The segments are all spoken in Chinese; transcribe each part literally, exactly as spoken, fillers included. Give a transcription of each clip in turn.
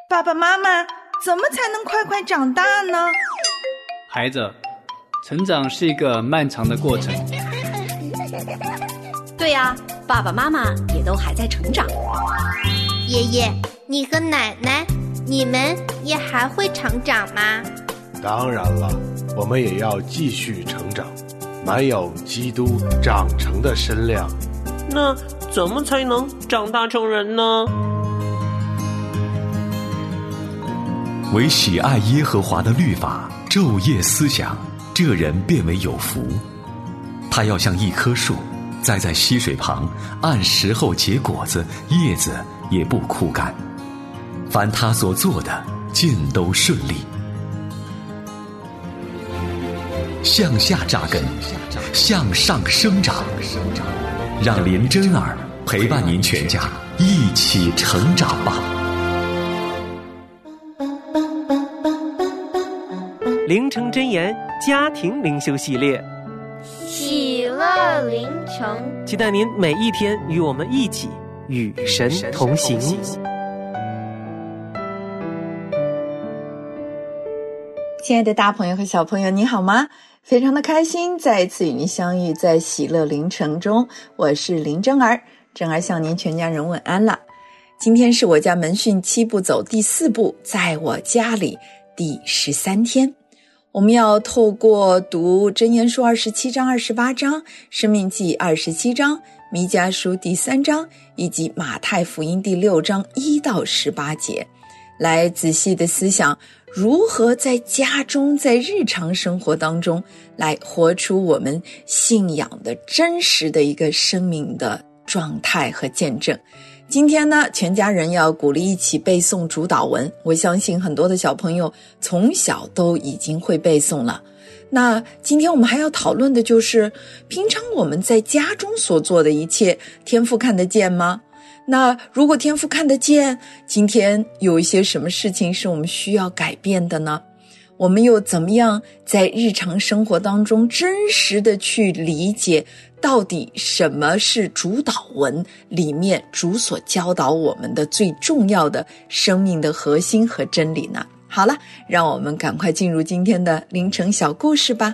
爸爸妈妈，怎么才能快快长大呢？ 孩子，成长是一个漫长的过程。 对呀，爸爸妈妈也都还在成长。 爷爷，你和奶奶，你们也还会成长吗？ 当然了，我们也要继续成长，满有基督长成的身量。 那怎么才能长大成人呢？ 唯喜爱耶和华的律法，昼夜思想，这人便为有福。他要像一棵树，栽在溪水旁，按时候结果子，叶子也不枯干。凡他所做的，尽都顺利。向下扎根，向上生长，让林真儿陪伴您全家一起成长吧。 灵城真言家庭灵修系列， 喜乐灵城， 期待您每一天与我们一起与神同行。 亲爱的大朋友和小朋友，你好吗？非常的开心再一次与您相遇在喜乐灵城中，我是林真儿，真儿向您全家人问安了。今天是我家门训七步走第四步，在我家里第十三天。我们要透过读箴言书二十七章、二十八章、申命记二十七章、弥迦书第三章以及马太福音第六章一到十八节，来仔细的思想如何在家中，在日常生活当中来活出我们信仰的真实的一个生命的状态和见证。今天呢，全家人要鼓励一起背诵主祷文，我相信很多的小朋友从小都已经会背诵了。那今天我们还要讨论的就是，平常我们在家中所做的一切，天父看得见吗？那如果天父看得见，今天有一些什么事情是我们需要改变的呢？我们又怎么样在日常生活当中真实的去理解到底什么是主祷文里面主所教导我们的最重要的生命的核心和真理呢？好了，让我们赶快进入今天的凌晨小故事吧。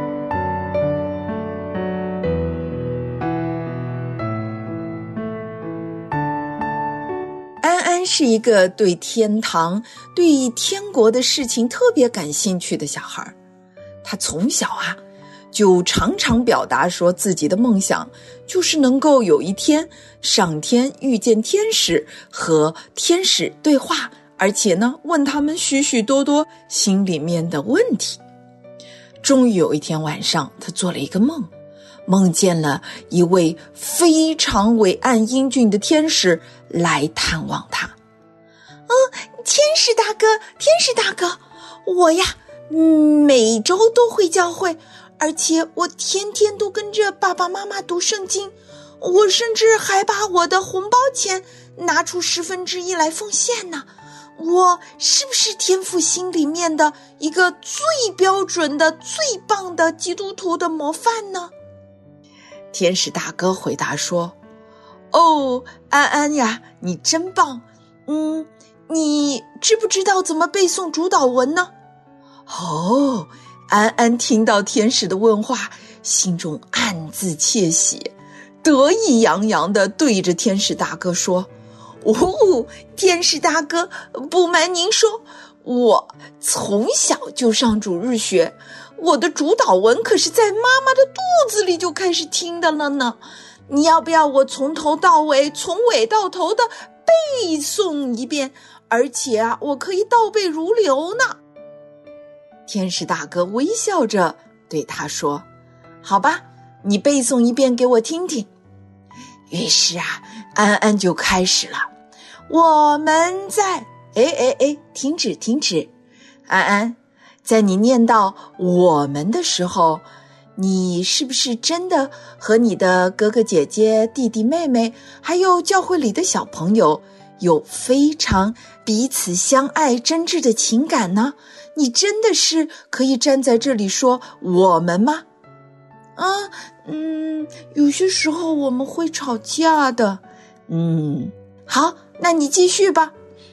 安安是一个对天堂、对天国的事情特别感兴趣的小孩，他从小啊就常常表达说自己的梦想就是能够有一天上天遇见天使，和天使对话，而且呢问他们许许多多心里面的问题。终于有一天晚上，他做了一个梦，梦见了一位非常伟岸英俊的天使来探望他。嗯，天使大哥，天使大哥，我呀每周都会教会，而且我天天都跟着爸爸妈妈读圣经，我甚至还把我的红包钱拿出十分之一来奉献呢。我是不是天父心里面的一个最标准的、最棒的基督徒的模范呢？天使大哥回答说：哦，安安呀，你真棒。嗯，你知不知道怎么背诵主祷文呢？哦，安安听到天使的问话，心中暗自窃喜，得意洋洋地对着天使大哥说：哦，天使大哥，不瞒您说，我从小就上主日学，我的主祷文可是在妈妈的肚子里就开始听的了呢。你要不要我从头到尾，从尾到头的背诵一遍？而且啊，我可以倒背如流呢。天使大哥微笑着对他说：好吧，你背诵一遍给我听听。于是啊，安安就开始了。我们在……哎哎哎，停止停止！安安，在你念到我们的时候，你是不是真的和你的哥哥姐姐、弟弟妹妹，还有教会里的小朋友，有非常彼此相爱、真挚的情感呢？你真的是可以站在这里说我们吗？啊，嗯，有些时候我们会吵架的。嗯，好，那你继续吧。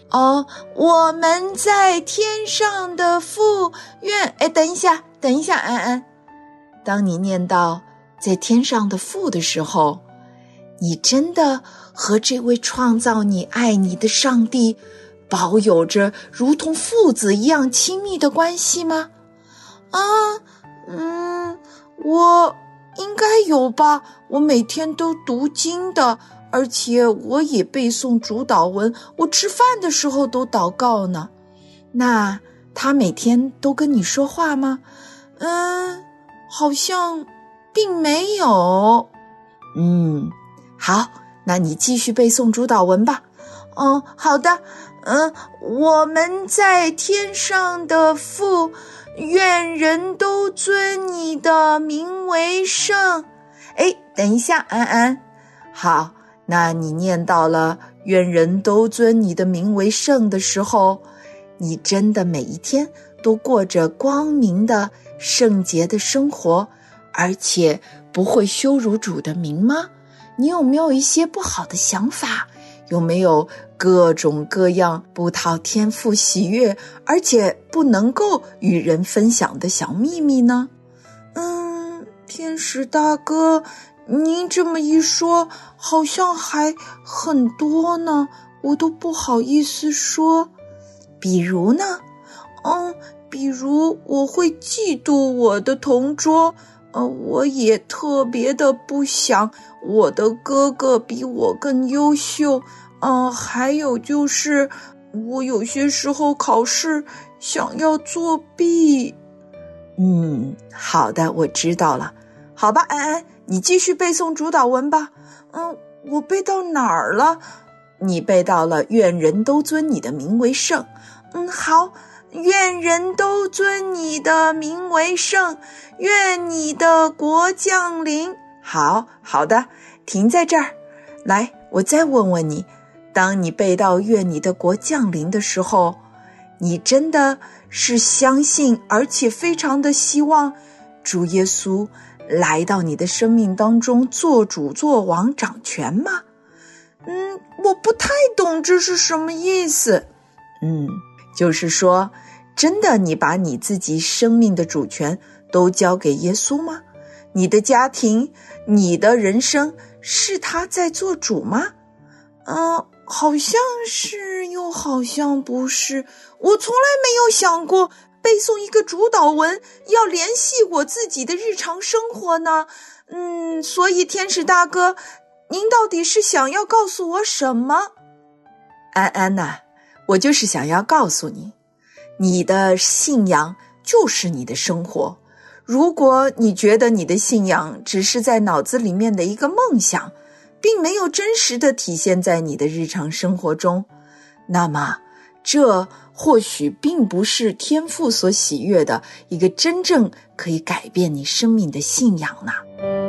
哦，我们在天上的父愿……哎，等一下，等一下，安安。当你念到在天上的父的时候，你真的和这位创造你、爱你的上帝保有着如同父子一样亲密的关系吗？啊，嗯，我应该有吧，我每天都读经的，而且我也背诵主祷文，我吃饭的时候都祷告呢。那他每天都跟你说话吗？嗯，好像并没有。嗯，好，那你继续背诵主祷文吧。嗯，好的。嗯，我们在天上的父，愿人都尊你的名为圣。哎，等一下，安安。好，那你念到了愿人都尊你的名为圣的时候，你真的每一天都过着光明的圣洁的生活，而且不会羞辱主的名吗？你有没有一些不好的想法？有没有各种各样不讨天父喜悦，而且不能够与人分享的小秘密呢？嗯，天使大哥，您这么一说，好像还很多呢，我都不好意思说。比如呢？嗯，比如我会嫉妒我的同桌，呃，我也特别的不想我的哥哥比我更优秀。呃，还有就是我有些时候考试想要作弊。嗯，好的，我知道了。好吧，安安，你继续背诵主祷文吧。嗯，我背到哪儿了？你背到了愿人都尊你的名为圣。嗯，好，愿人都尊你的名为圣，愿你的国降临。好，好的，停在这儿。来，我再问问你，当你背到愿你的国降临的时候，你真的是相信而且非常的希望主耶稣来到你的生命当中做主做王掌权吗？嗯，我不太懂这是什么意思。嗯，就是说真的你把你自己生命的主权都交给耶稣吗？你的家庭，你的人生是他在做主吗？嗯，好像是又好像不是。我从来没有想过背诵一个主祷文要联系我自己的日常生活呢。嗯，所以天使大哥，您到底是想要告诉我什么？安安呐，我就是想要告诉你，你的信仰就是你的生活。如果你觉得你的信仰只是在脑子里面的一个梦想，并没有真实的体现在你的日常生活中，那么这或许并不是天父所喜悦的一个真正可以改变你生命的信仰呢。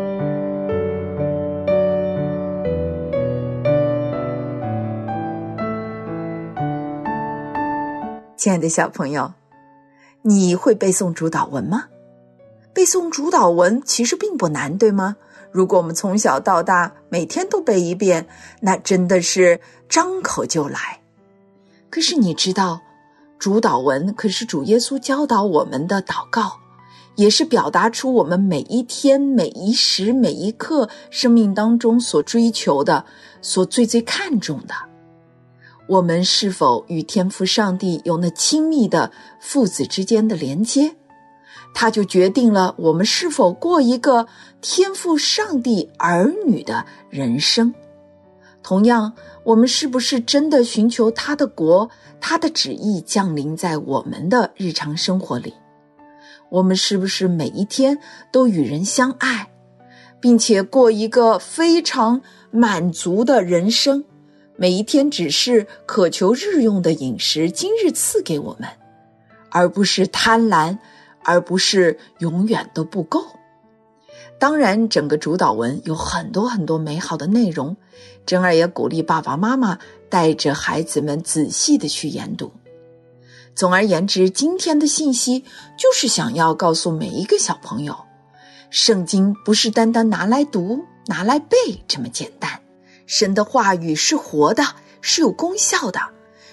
亲爱的小朋友，你会背诵主祷文吗？背诵主祷文其实并不难，对吗？如果我们从小到大每天都背一遍，那真的是张口就来。可是你知道，主祷文可是主耶稣教导我们的祷告，也是表达出我们每一天每一时每一刻生命当中所追求的，所最最看重的。我们是否与天父上帝有那亲密的父子之间的连接，它就决定了我们是否过一个天父上帝儿女的人生。同样，我们是不是真的寻求他的国，他的旨意降临在我们的日常生活里？我们是不是每一天都与人相爱，并且过一个非常满足的人生？每一天只是渴求日用的饮食，今日赐给我们，而不是贪婪，而不是永远都不够。当然，整个主祷文有很多很多美好的内容，珍儿也鼓励爸爸妈妈带着孩子们仔细的去研读。总而言之，今天的信息就是想要告诉每一个小朋友，圣经不是单单拿来读拿来背这么简单，神的话语是活的，是有功效的。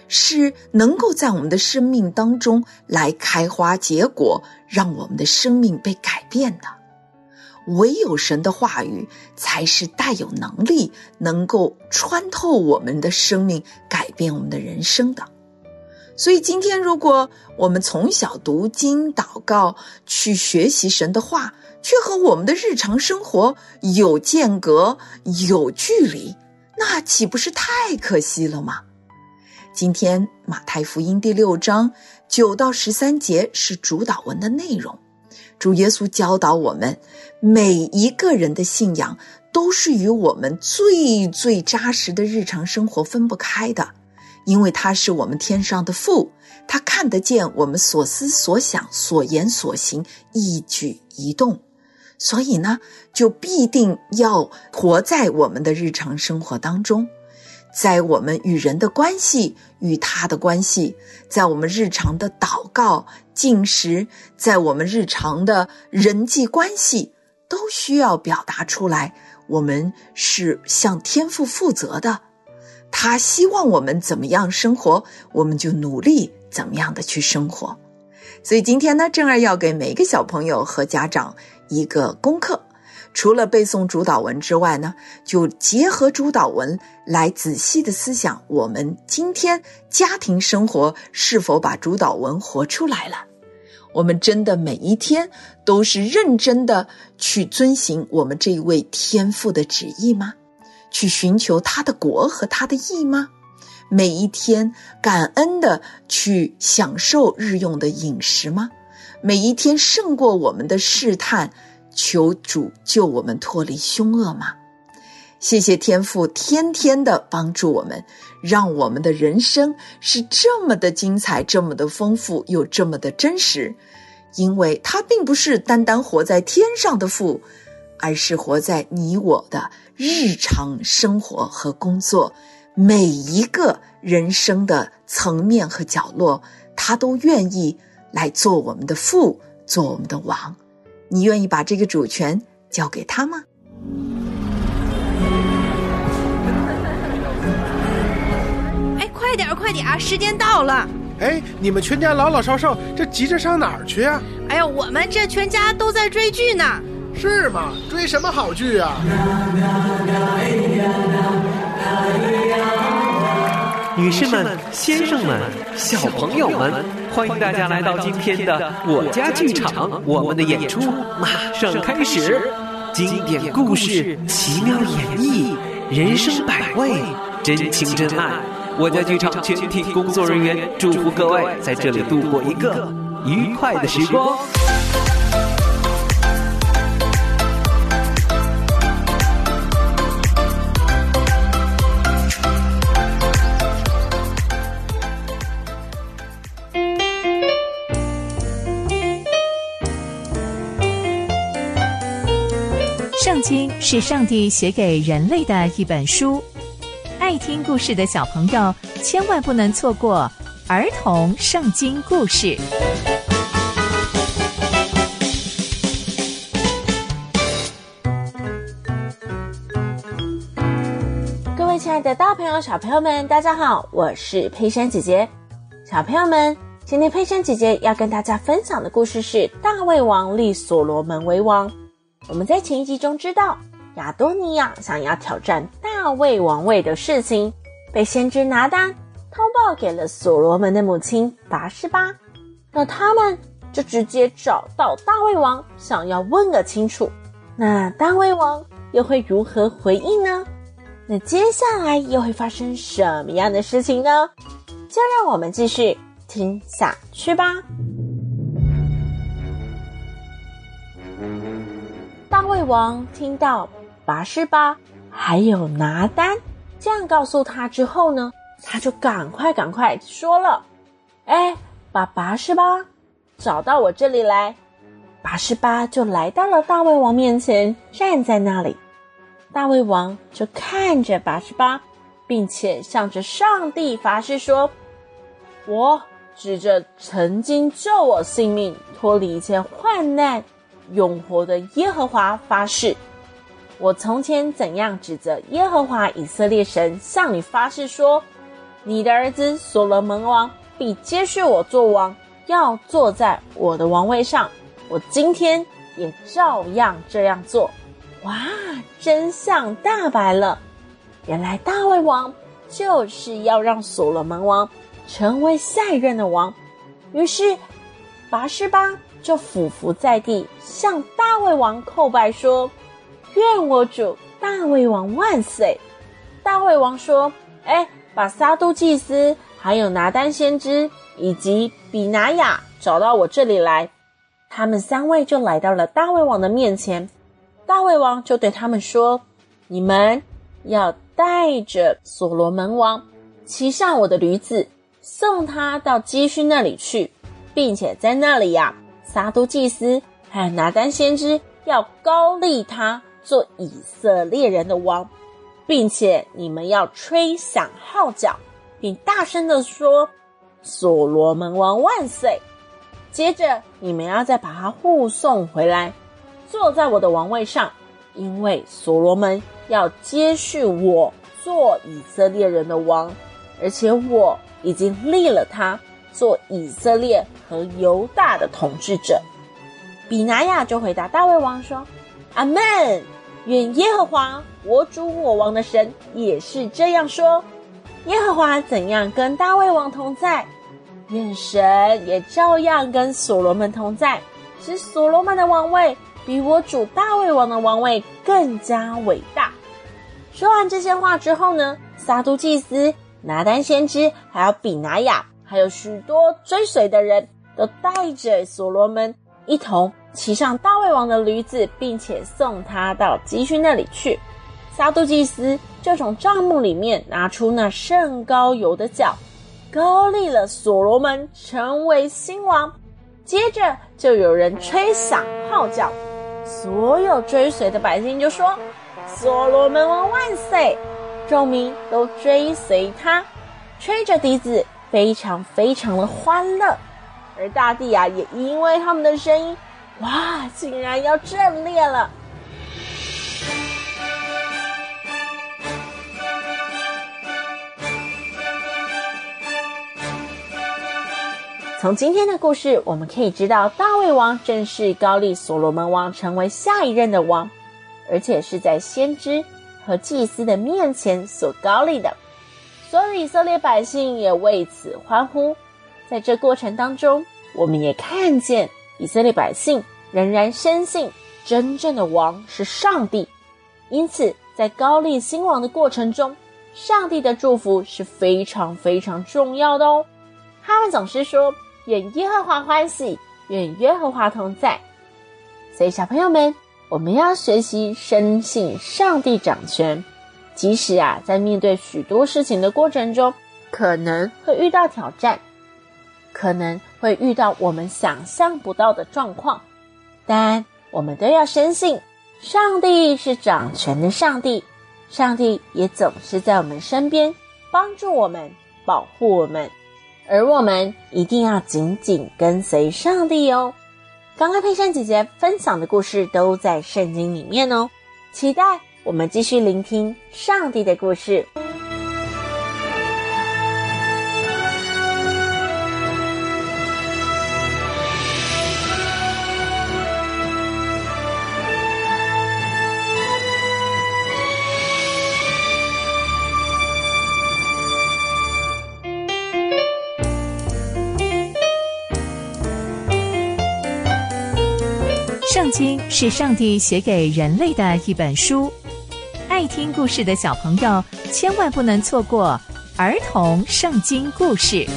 是能够在我们的生命当中来开花结果，让我们的生命被改变的。唯有神的话语才是带有能力能够穿透我们的生命，改变我们的人生的。所以今天如果我们从小读经祷告，去学习神的话，却和我们的日常生活有间隔有距离，那岂不是太可惜了吗？今天马太福音第六章九到十三节是主导文的内容。主耶稣教导我们，每一个人的信仰都是与我们最最扎实的日常生活分不开的，因为他是我们天上的父，他看得见我们所思所想所言所行一举一动，所以呢，就必定要活在我们的日常生活当中，在我们与人的关系与他的关系，在我们日常的祷告进食，在我们日常的人际关系，都需要表达出来我们是向天父负责的。他希望我们怎么样生活，我们就努力怎么样的去生活。所以今天呢，正儿要给每一个小朋友和家长一个功课，除了背诵主导文之外呢，就结合主导文来仔细的思想我们今天家庭生活是否把主导文活出来了。我们真的每一天都是认真的去遵行我们这一位天父的旨意吗？去寻求他的国和他的义吗？每一天感恩的去享受日用的饮食吗？每一天胜过我们的试探，求主救我们脱离凶恶吗？谢谢天父天天的帮助我们，让我们的人生是这么的精彩，这么的丰富，又这么的真实。因为他并不是单单活在天上的父，而是活在你我的日常生活和工作，每一个人生的层面和角落，他都愿意来做我们的父，做我们的王。你愿意把这个主权交给他吗？ 哎，快点快点，时间到了。 哎，你们全家老老少少这急着上哪儿去啊？ 哎呀，我们这全家都在追剧呢。 是吗？追什么好剧啊？ 女士们、先生们、小朋友们，欢迎大家来到今天的我家剧场，我们的演出马上开始。经典故事，奇妙演绎，人生百味，真情真爱。我家剧场全体工作人员祝福各位在这里度过一个愉快的时光。 圣经是上帝写给人类的一本书，爱听故事的小朋友千万不能错过儿童圣经故事。 各位亲爱的大朋友小朋友们，大家好，我是佩珊姐姐。小朋友们，今天佩珊姐姐要跟大家分享的故事是大卫王立所罗门为王。我们在前一集中知道，亚多尼亚想要挑战大卫王位的事情，被先知拿单通报给了所罗门的母亲拔示巴。那他们就直接找到大卫王，想要问个清楚。那大卫王又会如何回应呢？那接下来又会发生什么样的事情呢？就让我们继续听下去吧。大卫王听到拔示巴还有拿单这样告诉他之后呢，他就赶快赶快说了，哎，把拔示巴找到我这里来。拔示巴就来到了大卫王面前，站在那里。大卫王就看着拔示巴，并且向着上帝发誓说，我指着曾经救我性命脱离一切患难永活的耶和华发誓，我从前怎样指着耶和华以色列神向你发誓说， 你的儿子所罗门王必接续我做王，要坐在我的王位上。我今天也照样这样做。”哇，真相大白了！原来大卫王就是要让所罗门王成为下一任的王。于是拔示巴就俯伏在地，向大卫王叩拜说：“愿我主大卫王万岁！”大卫王说：“哎，把撒都祭司，还有拿单先知以及比拿雅找到我这里来。”他们三位就来到了大卫王的面前。大卫王就对他们说：“你们要带着所罗门王骑上我的驴子，送他到基训那里去，并且在那里呀、啊，撒都祭司还有拿单先知要高立他做以色列人的王，并且你们要吹响号角，并大声地说：所罗门王万岁！接着你们要再把他护送回来，坐在我的王位上，因为所罗门要接续我做以色列人的王，而且我已经立了他做以色列和犹大的统治者。”比拿雅就回答大卫王说：“阿们，愿耶和华我主我王的神也是这样说。耶和华怎样跟大卫王同在，愿神也照样跟所罗门同在，使所罗门的王位比我主大卫王的王位更加伟大。”说完这些话之后呢，撒都祭司、拿单先知还有比拿雅还有许多追随的人都带着所罗门一同骑上大卫王的驴子，并且送他到基训那里去。撒都祭司就从帐幕里面拿出那甚高油的角，高立了所罗门成为新王。接着就有人吹响号角，所有追随的百姓就说：所罗门王万岁！众民都追随他，吹着笛子，非常非常的欢乐。而大地啊，也因为他们的声音，哇，竟然要震裂了。从今天的故事，我们可以知道大卫王正式高立所罗门王成为下一任的王，而且是在先知和祭司的面前所高立的。所有的以色列百姓也为此欢呼。在这过程当中，我们也看见以色列百姓仍然深信真正的王是上帝，因此在高立新王的过程中，上帝的祝福是非常非常重要的哦。他们总是说：愿耶和华欢喜，愿耶和华同在。所以小朋友们，我们要学习深信上帝掌权，即使啊在面对许多事情的过程中，可能会遇到挑战，可能会遇到我们想象不到的状况，但我们都要深信上帝是掌权的上帝，上帝也总是在我们身边帮助我们，保护我们，而我们一定要紧紧跟随上帝哦。刚刚佩珊姐姐分享的故事都在圣经里面哦，期待我们继续聆听上帝的故事。 圣经是上帝写给人类的一本书，爱听故事的小朋友千万不能错过儿童圣经故事。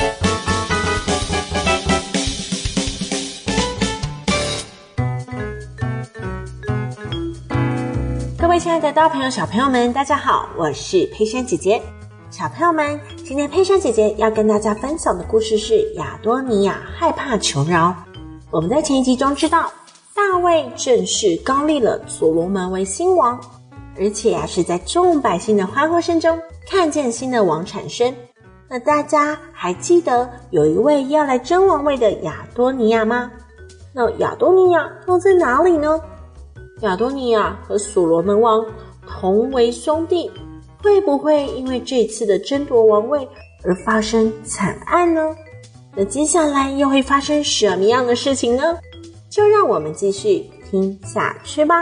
各位亲爱的大朋友小朋友们，大家好，我是佩珊姐姐。小朋友们，今天佩珊姐姐要跟大家分享的故事是亚多尼亚害怕求饶。我们在前一集中知道，大卫正式高立了所罗门为新王，而且啊是在众百姓的欢呼声中看见新的王产生。那大家还记得有一位要来争王位的亚多尼亚吗？那亚多尼亚又在哪里呢？亚多尼亚和所罗门王同为兄弟，会不会因为这次的争夺王位而发生惨案呢？那接下来又会发生什么样的事情呢？就让我们继续听下去吧。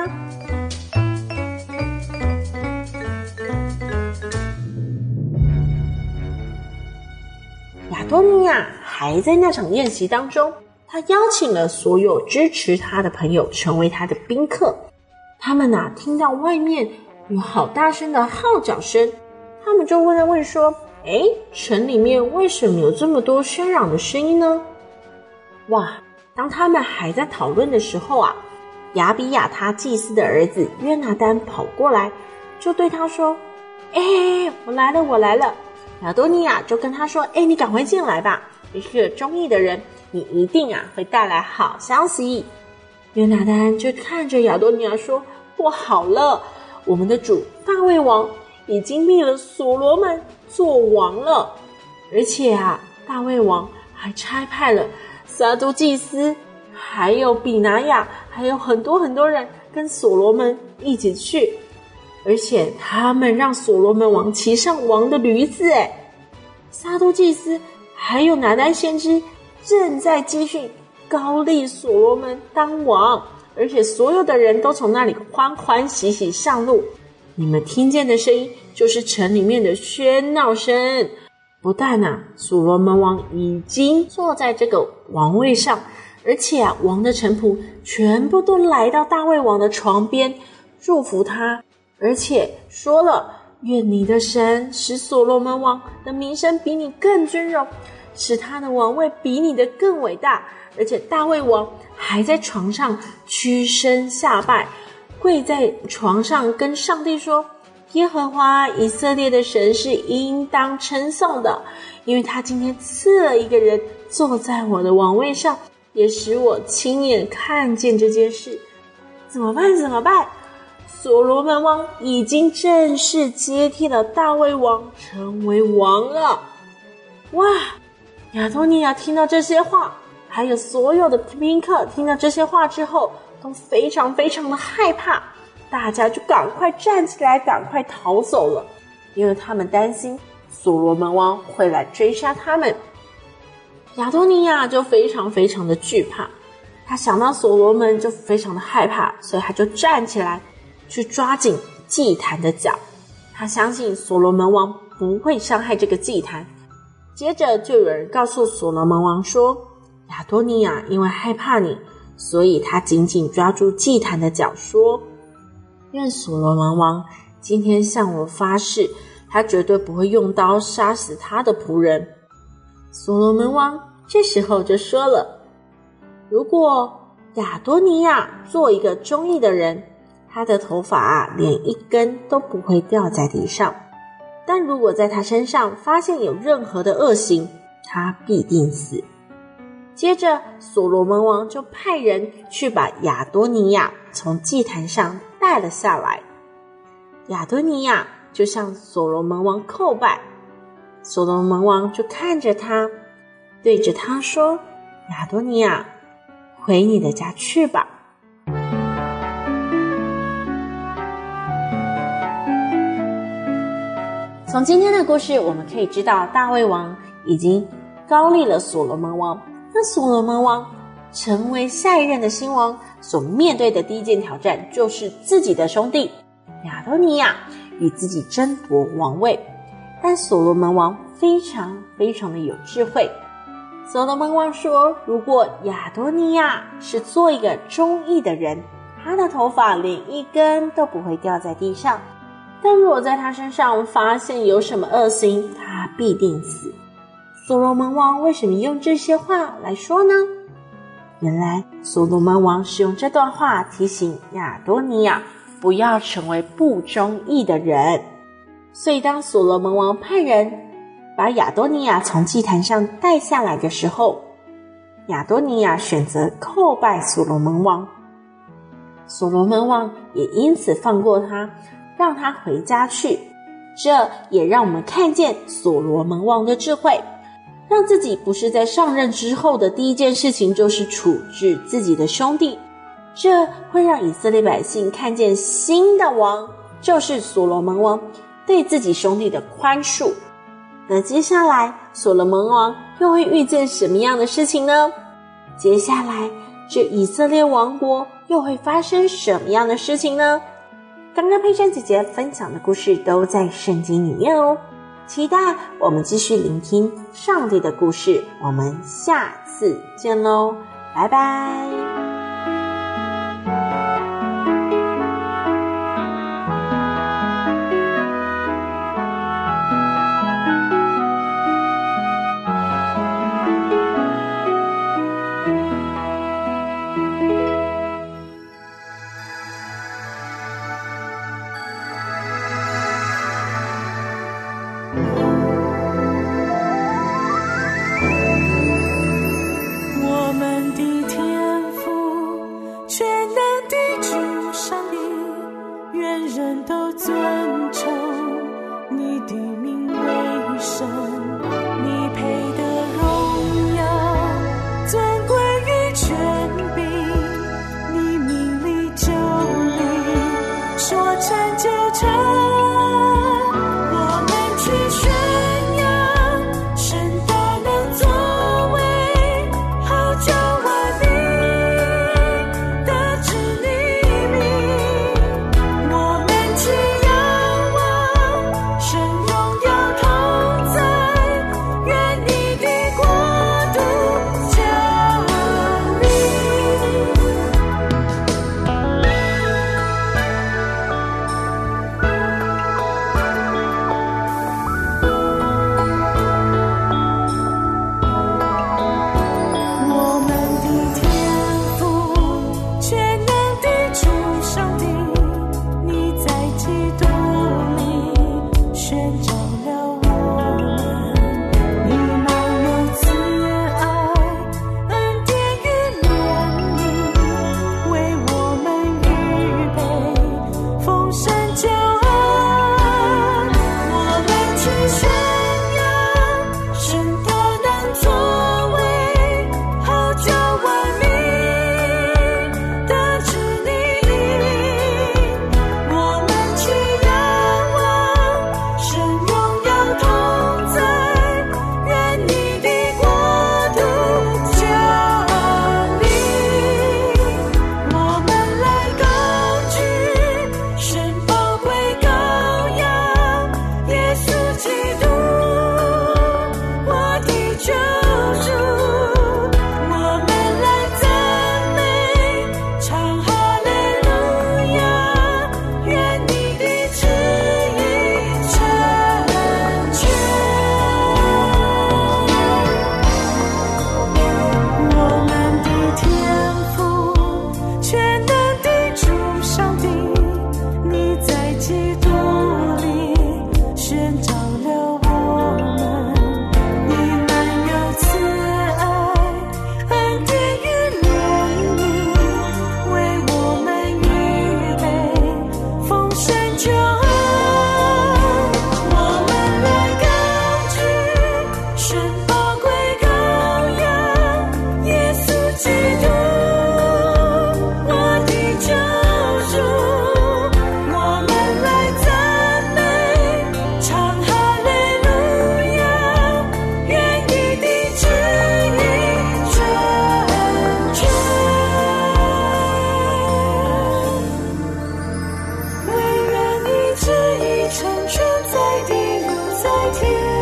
亚多尼亚还在那场宴席当中，他邀请了所有支持他的朋友成为他的宾客。他们啊，听到外面有好大声的号角声，他们就问了问说，诶，城里面为什么有这么多喧嚷的声音呢？哇，当他们还在讨论的时候啊，亚比亚他祭司的儿子约拿单跑过来，就对他说，诶，我来了我来了。亚多尼亚就跟他说，诶，你赶快进来吧，你是个忠义的人，你一定啊会带来好消息。约拿单就看着亚多尼亚说，不好了，我们的主大卫王已经立了所罗门做王了，而且啊，大卫王还差派了撒都祭司还有比拿雅还有很多很多人跟所罗门一起去，而且他们让所罗门王骑上王的驴子。诶，撒都祭司还有拿单先知正在继续高立所罗门当王，而且所有的人都从那里欢欢喜喜上路。你们听见的声音就是城里面的喧闹声。不但啊，所罗门王已经坐在这个王位上，而且啊，王的臣仆全部都来到大卫王的床边祝福他，而且说了，愿你的神使所罗门王的名声比你更尊荣，使他的王位比你的更伟大。而且大卫王还在床上屈身下拜，跪在床上跟上帝说，耶和华以色列的神是应当称颂的，因为他今天赐了一个人坐在我的王位上，也使我亲眼看见这件事。怎么办怎么办？所罗门王已经正式接替了大卫王成为王了。哇，亚多尼亚听到这些话，还有所有的宾客听到这些话之后都非常非常的害怕，大家就赶快站起来赶快逃走了，因为他们担心所罗门王会来追杀他们。亚多尼亚就非常非常的惧怕，他想到所罗门就非常的害怕，所以他就站起来去抓紧祭坛的脚，他相信所罗门王不会伤害这个祭坛。接着就有人告诉所罗门王说，亚多尼亚因为害怕你，所以他紧紧抓住祭坛的脚说，愿所罗门王今天向我发誓，他绝对不会用刀杀死他的仆人。所罗门王这时候就说了，如果亚多尼亚做一个忠义的人，他的头发啊连一根都不会掉在地上，但如果在他身上发现有任何的恶行，他必定死。接着所罗门王就派人去把亚多尼亚从祭坛上带了下来，亚多尼亚就向所罗门王叩拜，所罗门王就看着他，对着他说，亚多尼亚，回你的家去吧。从今天的故事我们可以知道，大卫王已经高立了所罗门王，那所罗门王成为下一任的新王所面对的第一件挑战，就是自己的兄弟亚多尼亚与自己争夺王位。但所罗门王非常非常的有智慧，所罗门王说，如果亚多尼亚是做一个忠义的人，他的头发连一根都不会掉在地上，但如果在他身上发现有什么恶行，他必定死。所罗门王为什么用这些话来说呢？原来所罗门王是用这段话提醒亚多尼亚不要成为不忠义的人。所以当所罗门王派人把亚多尼亚从祭坛上带下来的时候，亚多尼亚选择叩拜所罗门王，所罗门王也因此放过他，让他回家去。这也让我们看见所罗门王的智慧，让自己不是在上任之后的第一件事情就是处置自己的兄弟，这会让以色列百姓看见新的王就是所罗门王对自己兄弟的宽恕。 那接下来所罗门王又会遇见什么样的事情呢？接下来这以色列王国又会发生什么样的事情呢？刚刚佩珊姐姐分享的故事都在圣经里面哦，期待我们继续聆听上帝的故事，我们下次见咯，拜拜。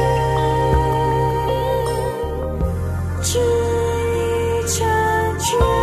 这一成全。